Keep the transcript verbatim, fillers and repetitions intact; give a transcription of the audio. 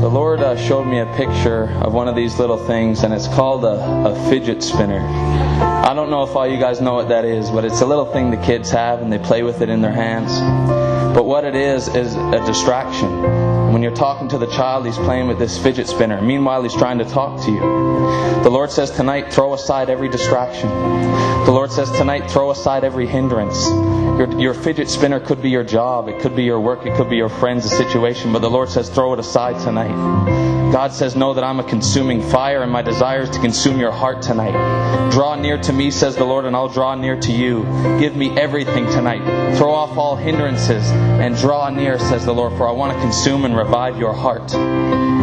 The Lord uh, showed me a picture of one of these little things, and it's called a, a fidget spinner. I don't know if all you guys know what that is, but it's a little thing the kids have and they play with it in their hands. But what it is, is a distraction. When you're talking to the child, he's playing with this fidget spinner. Meanwhile, he's trying to talk to you. The Lord says tonight, throw aside every distraction. The Lord says tonight, throw aside every hindrance. Your, your fidget spinner could be your job, it could be your work, it could be your friends, a situation, but the Lord says throw it aside tonight. God says, know that I'm a consuming fire, and my desire is to consume your heart tonight. Draw near to me, says the Lord, and I'll draw near to you. Give me everything tonight. Throw off all hindrances and draw near, says the Lord, for I want to consume and revive your heart.